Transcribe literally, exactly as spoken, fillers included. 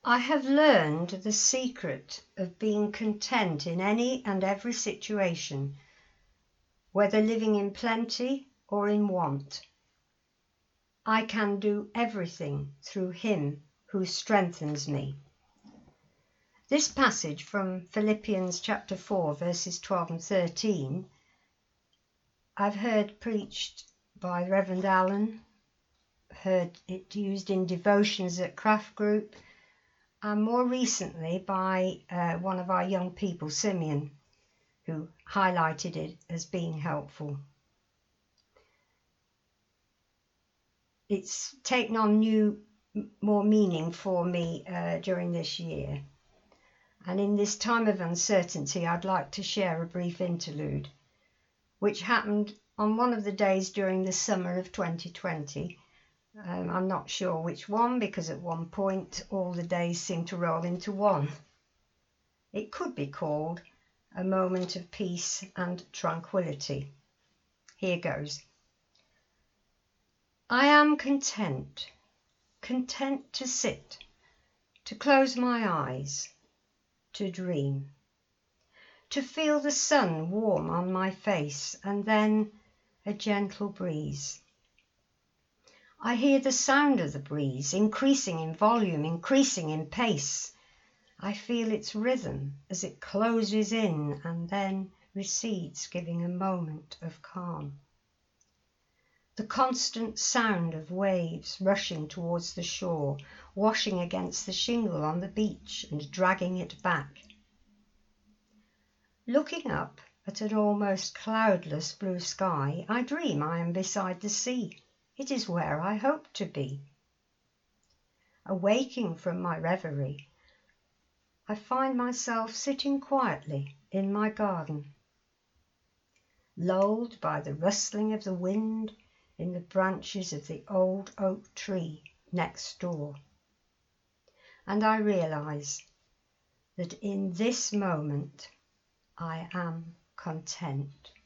I have learned the secret of being content in any and every situation, whether living in plenty or in want. I can do everything through Him who strengthens me. This passage from Philippians chapter four, verses twelve and thirteen, I've heard preached by Reverend Allen, heard it used in devotions at Craft Group, and more recently by uh, one of our young people, Simeon, who highlighted it as being helpful. It's taken on new, more meaning for me uh, during this year. And in this time of uncertainty, I'd like to share a brief interlude, which happened on one of the days during the summer of twenty twenty. Um, I'm not sure which one, because at one point all the days seemed to roll into one. It could be called a moment of peace and tranquility. Here goes. I am content, content to sit, to close my eyes, to dream, to feel the sun warm on my face and then a gentle breeze. I hear the sound of the breeze, increasing in volume, increasing in pace. I feel its rhythm as it closes in and then recedes, giving a moment of calm. The constant sound of waves rushing towards the shore, washing against the shingle on the beach and dragging it back. Looking up at an almost cloudless blue sky, I dream I am beside the sea. It is where I hope to be. Awaking from my reverie, I find myself sitting quietly in my garden, lulled by the rustling of the wind in the branches of the old oak tree next door. And I realize that in this moment I am content.